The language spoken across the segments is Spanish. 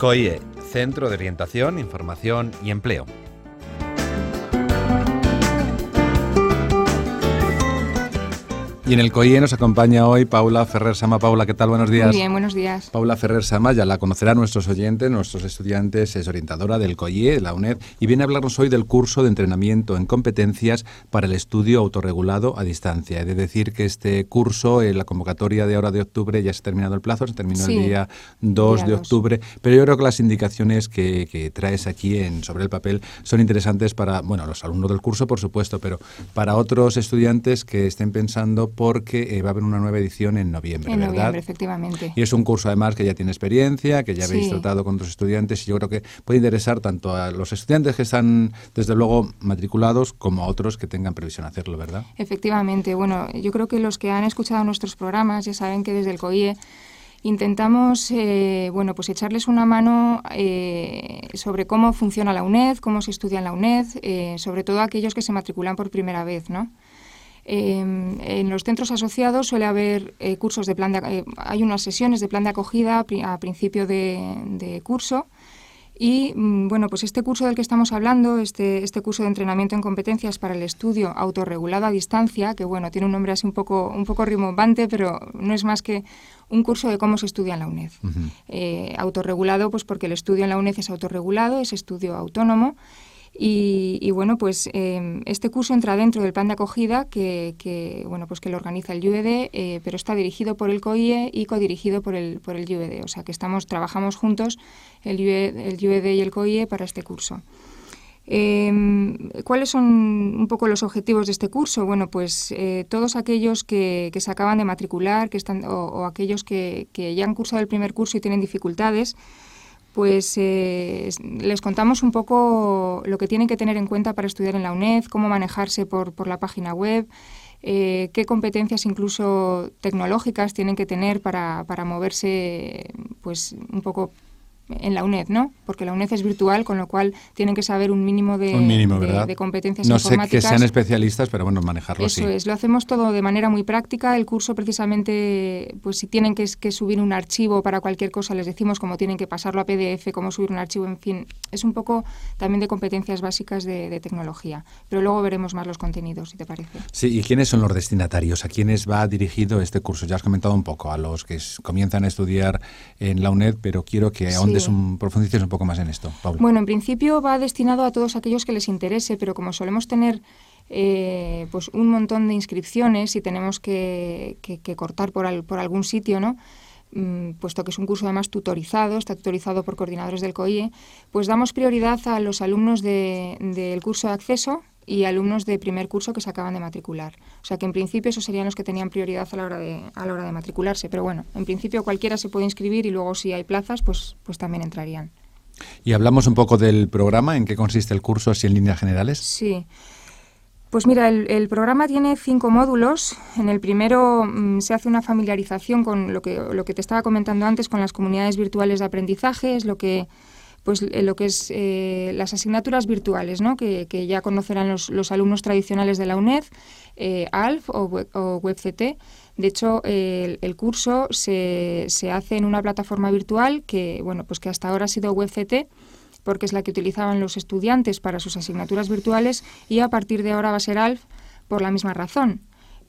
COIE, Centro de Orientación, Información y Empleo. Y en el COIE nos acompaña hoy Paula Ferrer Sama. Paula, ¿qué tal? Buenos días. Muy bien, buenos días. Paula Ferrer Sama, ya la conocerán nuestros oyentes, nuestros estudiantes, es orientadora del COIE, de la UNED, y viene a hablarnos hoy del curso de entrenamiento en competencias para el estudio autorregulado a distancia. He de decir que este curso, la convocatoria de ahora de octubre, ya se ha terminado el plazo, se terminó el día 2 de octubre, pero yo creo que las indicaciones que traes aquí sobre el papel son interesantes para, bueno, los alumnos del curso, por supuesto, pero para otros estudiantes que estén pensando, porque va a haber una nueva edición en noviembre, ¿verdad? En noviembre, efectivamente. Y es un curso además que ya tiene experiencia, que ya habéis tratado con otros estudiantes, y yo creo que puede interesar tanto a los estudiantes que están, desde luego, matriculados, como a otros que tengan previsión de hacerlo, ¿verdad? Efectivamente. Bueno, yo creo que los que han escuchado nuestros programas ya saben que desde el COIE intentamos pues echarles una mano sobre cómo funciona la UNED, cómo se estudia en la UNED, sobre todo aquellos que se matriculan por primera vez, ¿no? En los centros asociados suele haber cursos de hay unas sesiones de plan de acogida a principio de curso, y bueno, pues este curso del que estamos hablando, este curso de entrenamiento en competencias para el estudio autorregulado a distancia, que bueno, tiene un nombre así un poco rimbombante, pero no es más que un curso de cómo se estudia en la UNED. Autorregulado, pues porque el estudio en la UNED es autorregulado, es estudio autónomo. Y bueno, pues este curso entra dentro del plan de acogida que lo organiza el UED, pero está dirigido por el COIE y codirigido por el UED. O sea que trabajamos juntos, el UED y el COIE, para este curso. ¿Cuáles son un poco los objetivos de este curso? Bueno, pues todos aquellos que se acaban de matricular, o aquellos que ya han cursado el primer curso y tienen dificultades, pues les contamos un poco lo que tienen que tener en cuenta para estudiar en la UNED, cómo manejarse por la página web, qué competencias incluso tecnológicas tienen que tener para moverse pues un poco en la UNED, ¿no? Porque la UNED es virtual, con lo cual tienen que saber un mínimo de competencias informáticas. No sé que sean especialistas, pero bueno, manejarlo sí. Eso es, lo hacemos todo de manera muy práctica. El curso precisamente, pues si tienen que subir un archivo para cualquier cosa, les decimos cómo tienen que pasarlo a PDF, cómo subir un archivo, en fin. Es un poco también de competencias básicas de tecnología. Pero luego veremos más los contenidos, si te parece. Sí, ¿y quiénes son los destinatarios? ¿A quiénes va dirigido este curso? Ya has comentado un poco, a los que comienzan a estudiar en la UNED, pero quiero que profundices un poco más en esto, Paula. Bueno, en principio va destinado a todos aquellos que les interese, pero como solemos tener pues un montón de inscripciones y tenemos que cortar por algún sitio, ¿no? Puesto que es un curso además tutorizado, está tutorizado por coordinadores del COIE, pues damos prioridad a los alumnos del curso de acceso y alumnos de primer curso que se acaban de matricular. O sea que en principio esos serían los que tenían prioridad a la hora de matricularse. Pero bueno, en principio cualquiera se puede inscribir y luego si hay plazas, pues también entrarían. Y hablamos un poco del programa, ¿en qué consiste el curso, así en líneas generales? Sí. Pues mira, el programa tiene 5 módulos. En el primero se hace una familiarización con lo que te estaba comentando antes, con las comunidades virtuales de aprendizaje, es lo que es las asignaturas virtuales, ¿no? que ya conocerán los alumnos tradicionales de la UNED, ALF o WebCT. De hecho, el curso se hace en una plataforma virtual que hasta ahora ha sido WebCT, porque es la que utilizaban los estudiantes para sus asignaturas virtuales, y a partir de ahora va a ser ALF por la misma razón.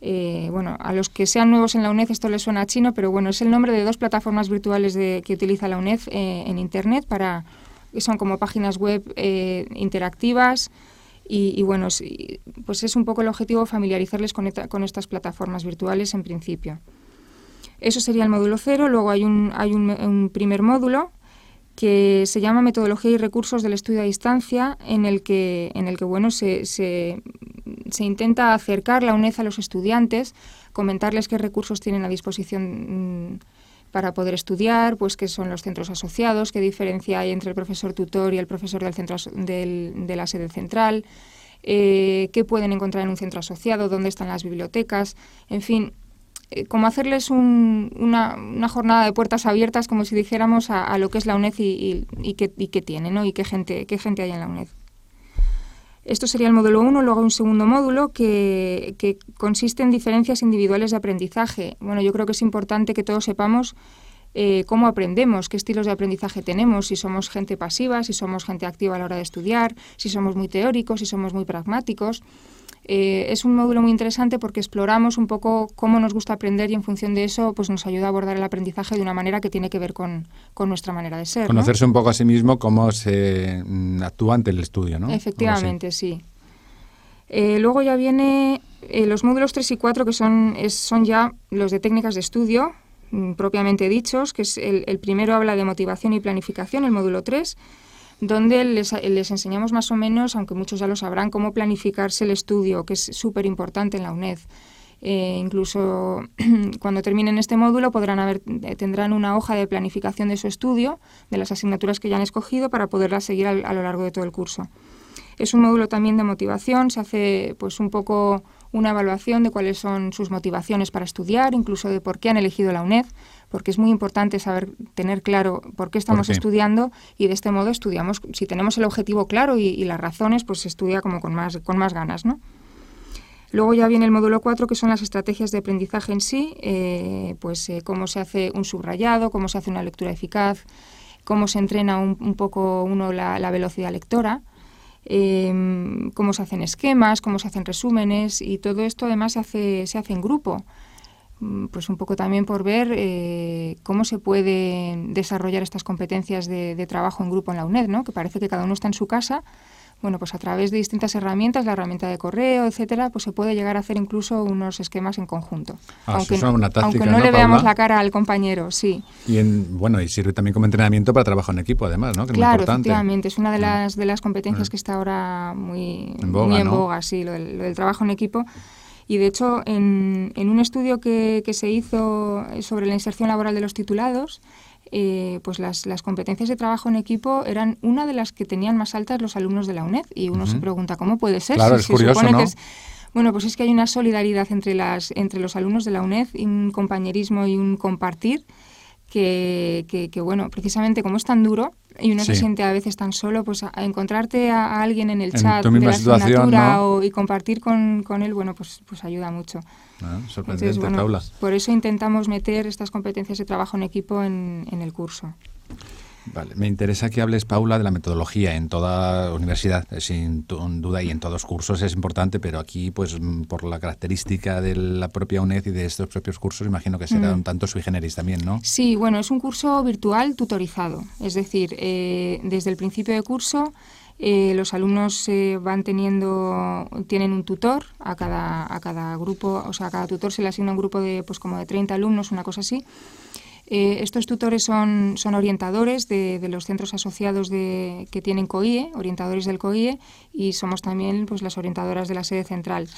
A los que sean nuevos en la UNED esto les suena chino, pero bueno, es el nombre de 2 plataformas virtuales que utiliza la UNED en Internet, que son como páginas web interactivas, y bueno, pues es un poco el objetivo familiarizarles con estas plataformas virtuales en principio. Eso sería el módulo 0. Luego hay un primer módulo que se llama Metodología y recursos del estudio a distancia, en el que se intenta acercar la UNED a los estudiantes, comentarles qué recursos tienen a disposición para poder estudiar, pues qué son los centros asociados, qué diferencia hay entre el profesor tutor y el profesor del centro de la sede central, qué pueden encontrar en un centro asociado, dónde están las bibliotecas, en fin, como hacerles una jornada de puertas abiertas, como si dijéramos, a lo que es la UNED y qué tiene, ¿no? Y qué gente hay en la UNED. Esto sería el módulo 1, luego hay un segundo módulo que consiste en diferencias individuales de aprendizaje. Bueno, yo creo que es importante que todos sepamos cómo aprendemos, qué estilos de aprendizaje tenemos, si somos gente pasiva, si somos gente activa a la hora de estudiar, si somos muy teóricos, si somos muy pragmáticos. Es un módulo muy interesante porque exploramos un poco cómo nos gusta aprender y en función de eso pues nos ayuda a abordar el aprendizaje de una manera que tiene que ver con nuestra manera de ser. Conocerse, ¿no?, un poco a sí mismo, cómo se actúa ante el estudio, ¿no? Efectivamente, sí. Luego ya viene los módulos 3 y 4, que son ya los de técnicas de estudio, propiamente dichos, que es el primero habla de motivación y planificación, el módulo 3, donde les enseñamos más o menos, aunque muchos ya lo sabrán, cómo planificarse el estudio, que es súper importante en la UNED. Incluso cuando terminen este módulo tendrán una hoja de planificación de su estudio, de las asignaturas que ya han escogido, para poderlas seguir a lo largo de todo el curso. Es un módulo también de motivación, se hace pues un poco una evaluación de cuáles son sus motivaciones para estudiar, incluso de por qué han elegido la UNED, porque es muy importante tener claro por qué estamos estudiando, y de este modo estudiamos, si tenemos el objetivo claro y las razones, pues se estudia como con más ganas, ¿no? Luego ya viene el módulo 4, que son las estrategias de aprendizaje en sí, cómo se hace un subrayado, cómo se hace una lectura eficaz, cómo se entrena un poco la velocidad lectora, cómo se hacen esquemas, cómo se hacen resúmenes, y todo esto además se hace en grupo, pues un poco también por ver cómo se pueden desarrollar estas competencias de trabajo en grupo en la UNED, ¿no? Que parece que cada uno está en su casa. Bueno, pues a través de distintas herramientas, la herramienta de correo, etcétera, pues se puede llegar a hacer incluso unos esquemas en conjunto. Eso es una táctica, aunque no le veamos la cara al compañero, sí. Y sirve también como entrenamiento para trabajo en equipo, además, ¿no? Que es claro, muy importante. Efectivamente, es una de las competencias que está ahora muy en boga, sí, lo del trabajo en equipo. Y de hecho, en un estudio que se hizo sobre la inserción laboral de los titulados, pues las competencias de trabajo en equipo eran una de las que tenían más altas los alumnos de la UNED, y uno se pregunta ¿cómo puede ser? Claro, es curioso, ¿no? Bueno, pues es que hay una solidaridad entre los alumnos de la UNED, y un compañerismo y un compartir que bueno, precisamente como es tan duro y uno se siente a veces tan solo, pues a encontrarte a alguien en el chat de la asignatura, ¿no? Y compartir con él, bueno, pues ayuda mucho. Sorprendente. Entonces, bueno, por eso intentamos meter estas competencias de trabajo en equipo en el curso. Vale, me interesa que hables, Paula, de la metodología en toda universidad, sin duda, y en todos los cursos es importante, pero aquí, pues por la característica de la propia UNED y de estos propios cursos, imagino que será un tanto sui generis también, ¿no? Sí, bueno, es un curso virtual tutorizado, es decir, desde el principio de curso los alumnos tienen un tutor a cada grupo, o sea, a cada tutor se le asigna un grupo de pues como de 30 alumnos, una cosa así. Estos tutores son orientadores de los centros asociados que tienen COIE, orientadores del COIE, y somos también pues las orientadoras de la sede central.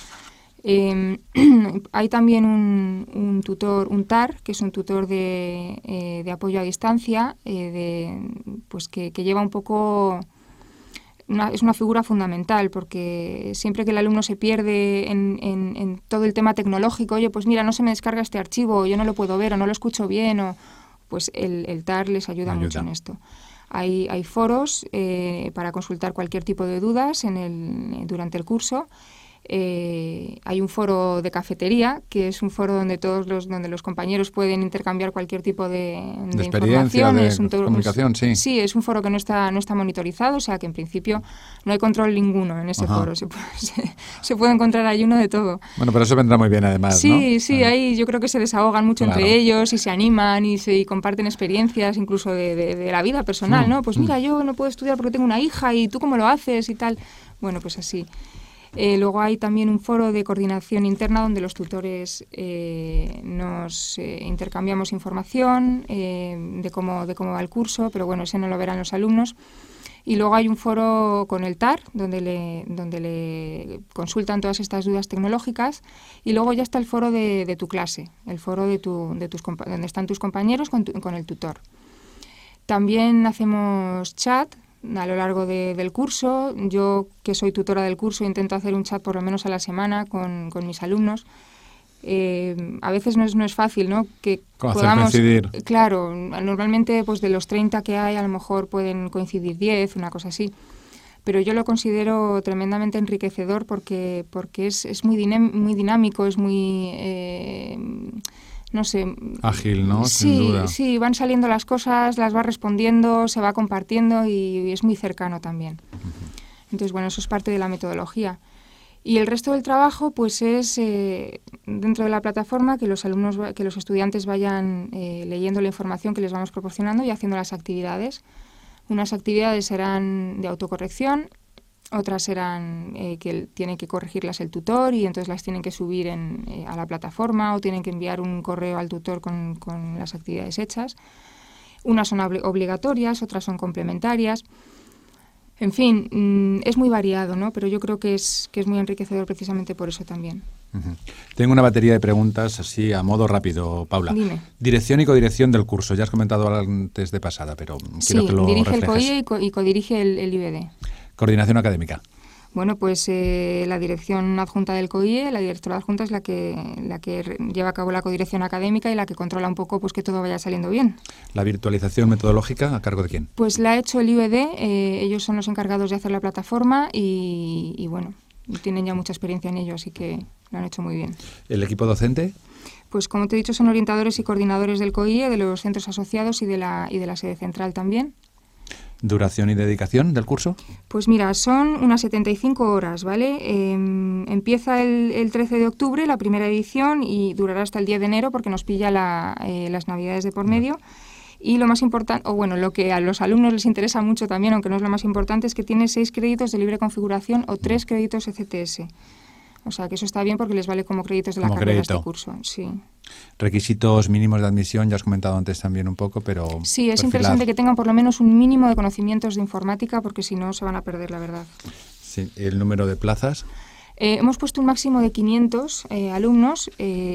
Hay también un tutor, un TAR, que es un tutor de apoyo a distancia, que lleva un poco... es una figura fundamental, porque siempre que el alumno se pierde en todo el tema tecnológico, oye, pues mira, no se me descarga este archivo, yo no lo puedo ver o no lo escucho bien, pues el TAR les ayuda mucho en esto. Hay foros para consultar cualquier tipo de dudas durante el curso. Hay un foro de cafetería, que es un foro donde donde los compañeros pueden intercambiar cualquier tipo de experiencia, información, de comunicación, sí. Sí, es un foro que no está monitorizado, o sea que en principio no hay control ninguno en ese foro. Se puede encontrar ahí uno de todo. Bueno, pero eso vendrá muy bien además, ¿no? Sí, ahí yo creo que se desahogan mucho entre ellos y se animan y comparten experiencias incluso de la vida personal, ¿no? Pues mira, yo no puedo estudiar porque tengo una hija y tú cómo lo haces y tal. Bueno, pues así. Luego hay también un foro de coordinación interna donde los tutores nos intercambiamos información de cómo va el curso, pero bueno, ese no lo verán los alumnos. Y luego hay un foro con el TAR donde le consultan todas estas dudas tecnológicas, y luego ya está el foro de tu clase, el foro donde están tus compañeros con el tutor. También hacemos chat a lo largo del curso. Yo, que soy tutora del curso, intento hacer un chat por lo menos a la semana con mis alumnos. A veces no es fácil, ¿no? Que podamos coincidir. Claro, normalmente pues de los 30 que hay a lo mejor pueden coincidir 10, una cosa así. Pero yo lo considero tremendamente enriquecedor porque es muy dinámico, es muy... no sé... Ágil, ¿no? Sí, sin duda. sí, van saliendo las cosas, las va respondiendo, se va compartiendo y es muy cercano también. Entonces, bueno, eso es parte de la metodología. Y el resto del trabajo, pues es dentro de la plataforma que los estudiantes vayan leyendo la información que les vamos proporcionando y haciendo las actividades. Unas actividades serán de autocorrección, otras serán que tiene que corregirlas el tutor y entonces las tienen que subir a la plataforma o tienen que enviar un correo al tutor con las actividades hechas. Unas son obligatorias, otras son complementarias. En fin, es muy variado, ¿no? Pero yo creo que es muy enriquecedor precisamente por eso también. Uh-huh. Tengo una batería de preguntas así a modo rápido, Paula. Dime. Dirección y codirección del curso. Ya has comentado antes de pasada, pero quiero que lo dirige reflejes. el COIE y codirige el IBD. Coordinación académica. Bueno, pues la dirección adjunta del COIE, la directora adjunta es la que lleva a cabo la codirección académica y la que controla un poco pues que todo vaya saliendo bien. ¿La virtualización metodológica a cargo de quién? Pues la ha hecho el IBD, ellos son los encargados de hacer la plataforma y bueno, tienen ya mucha experiencia en ello, así que lo han hecho muy bien. ¿El equipo docente? Pues como te he dicho, son orientadores y coordinadores del COIE, de los centros asociados y de la sede central también. ¿Duración y dedicación del curso? Pues mira, son unas 75 horas, ¿vale? Empieza el 13 de octubre la primera edición y durará hasta el 10 de enero porque nos pilla las Navidades de por medio. Y lo más importante, o bueno, lo que a los alumnos les interesa mucho también, aunque no es lo más importante, es que tiene 6 créditos de libre configuración o 3 créditos ECTS. O sea, que eso está bien porque les vale como créditos de la carrera este curso. Sí. Requisitos mínimos de admisión, ya has comentado antes también un poco, pero... Sí, es interesante que tengan por lo menos un mínimo de conocimientos de informática porque si no se van a perder, la verdad. Sí. ¿El número de plazas? Hemos puesto un máximo de 500 alumnos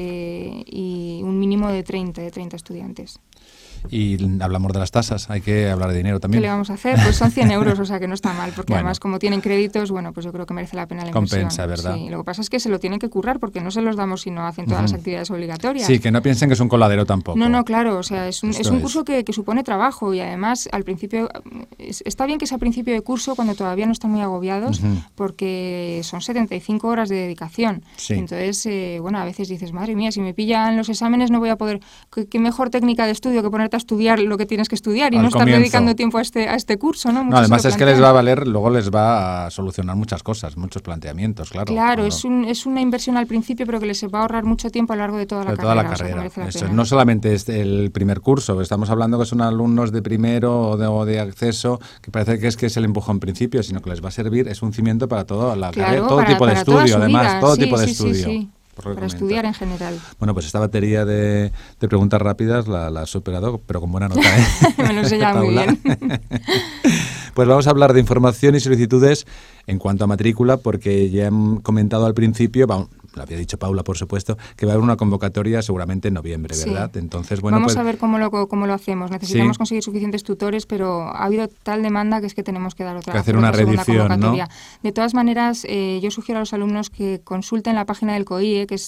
y un mínimo de 30 estudiantes. Y hablamos de las tasas, hay que hablar de dinero también. ¿Qué le vamos a hacer? Pues son 100 euros, o sea que no está mal, porque además como tienen créditos, bueno, pues yo creo que merece la pena la inversión. Compensa, ¿verdad? Sí, lo que pasa es que se lo tienen que currar porque no se los damos si no hacen todas las actividades obligatorias. Sí, que no piensen que es un coladero tampoco. No, claro, o sea, es un curso que supone trabajo y además al principio, está bien que sea a principio de curso cuando todavía no están muy agobiados porque son 75 horas de dedicación. Sí. Entonces, bueno, a veces dices, madre mía, si me pillan los exámenes no voy a poder, qué mejor técnica de estudio que ponerte a estudiar lo que tienes que estudiar y no estar dedicando tiempo a este curso, ¿no? No, además es que les va a valer, luego les va a solucionar muchas cosas, muchos planteamientos, claro. Claro, es una inversión al principio, pero que les va a ahorrar mucho tiempo a lo largo de toda la carrera. O sea, eso, no solamente es el primer curso, estamos hablando que son alumnos de primero o de acceso, que parece que es el empujón principio, sino que les va a servir, es un cimiento para toda la carrera, todo tipo de estudio, además, todo tipo de estudio. Sí. Para estudiar en general. Bueno, pues esta batería de preguntas rápidas la has superado, pero con buena nota, ¿eh? Me lo enseñaba muy bien. Pues vamos a hablar de información y solicitudes en cuanto a matrícula, porque ya he comentado al principio, lo había dicho Paula, por supuesto, que va a haber una convocatoria seguramente en noviembre, ¿verdad? Sí. Entonces, bueno, vamos a ver cómo lo hacemos. Necesitamos sí. conseguir suficientes tutores, pero ha habido tal demanda que es que tenemos que dar otra una reedición, convocatoria. ¿no? De todas maneras, yo sugiero a los alumnos que consulten la página del COIE, que es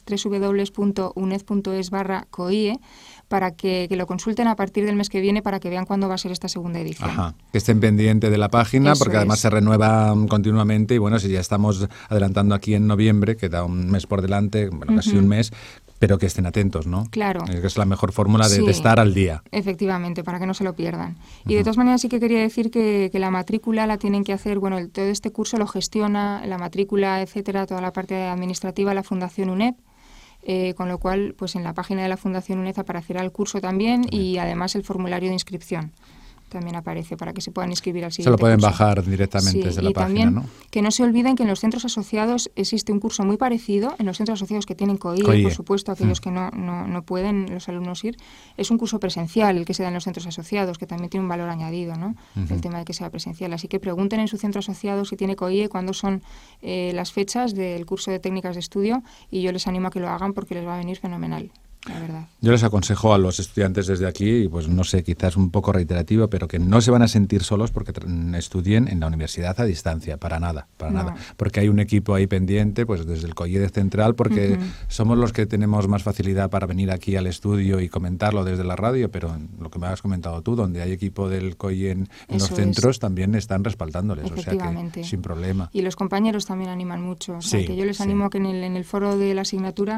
www.uned.es/COIE, para que lo consulten a partir del mes que viene para que vean cuándo va a ser esta segunda edición. Ajá, que estén pendientes de la página, Eso porque además es. se renueva continuamente y bueno, si ya estamos adelantando aquí en noviembre, queda un mes por delante, bueno, casi un mes, pero que estén atentos, ¿no? Claro. Es la mejor fórmula de Sí, estar al día. Efectivamente, para que no se lo pierdan. Y de todas maneras sí que quería decir que la matrícula la tienen que hacer, bueno, todo este curso lo gestiona, la matrícula, etcétera, toda la parte administrativa, la Fundación UNED. Con lo cual, pues en la página de la Fundación UNED aparecerá el curso también y además el formulario de inscripción también aparece para que se puedan inscribir al siguiente Se lo pueden curso. bajar directamente desde la página, también, ¿no? que no se olviden que en los centros asociados existe un curso muy parecido, en los centros asociados que tienen COIE, por supuesto, aquellos que no pueden los alumnos ir, es un curso presencial el que se da en los centros asociados, que también tiene un valor añadido, ¿no? El tema de que sea presencial. Así que pregunten en su centro asociado si tiene COIE, cuándo son las fechas del curso de técnicas de estudio y yo les animo a que lo hagan porque les va a venir fenomenal. La verdad. Yo les aconsejo a los estudiantes desde aquí, pues no sé, quizás un poco reiterativo, pero que no se van a sentir solos porque estudien en la universidad a distancia, para nada, porque hay un equipo ahí pendiente, pues desde el COIE central, porque somos los que tenemos más facilidad para venir aquí al estudio y comentarlo desde la radio, pero lo que me has comentado tú, donde hay equipo del COIE en los centros, también están respaldándoles, o sea que sin problema. Y los compañeros también animan mucho, o sea que yo les animo a que en el foro de la asignatura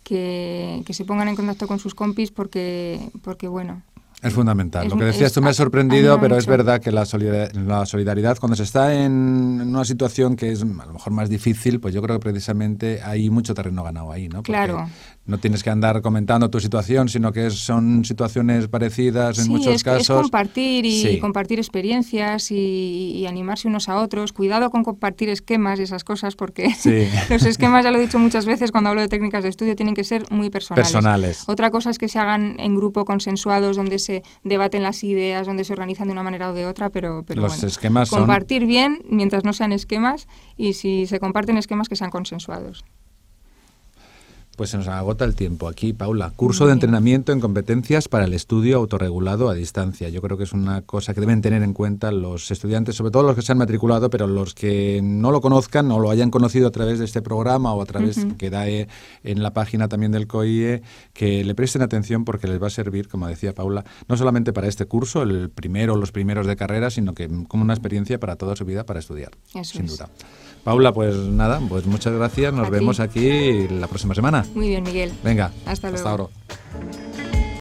que se pongan en contacto con sus compis porque bueno... Es fundamental. Lo que decías tú me ha sorprendido, pero es verdad que la solidaridad, cuando se está en una situación que es a lo mejor más difícil, pues yo creo que precisamente hay mucho terreno ganado ahí, ¿no? Porque claro. No tienes que andar comentando tu situación, sino que son situaciones parecidas en muchos casos. Sí, es compartir y compartir experiencias y animarse unos a otros. Cuidado con compartir esquemas y esas cosas, porque los esquemas, ya lo he dicho muchas veces cuando hablo de técnicas de estudio, tienen que ser muy personales. Otra cosa es que se hagan en grupo, consensuados, donde se debaten las ideas, donde se organizan de una manera o de otra, pero los esquemas compartir bien mientras no sean esquemas, y si se comparten esquemas, que sean consensuados. Pues se nos agota el tiempo aquí, Paula. Curso de entrenamiento en competencias para el estudio autorregulado a distancia. Yo creo que es una cosa que deben tener en cuenta los estudiantes, sobre todo los que se han matriculado, pero los que no lo conozcan o lo hayan conocido a través de este programa o a través que da en la página también del COIE, que le presten atención porque les va a servir, como decía Paula, no solamente para este curso, el primero o los primeros de carrera, sino que como una experiencia para toda su vida para estudiar, sin duda. Paula, pues nada, pues muchas gracias. Nos vemos aquí la próxima semana. Muy bien, Miguel. Venga, hasta luego. Hasta ahora.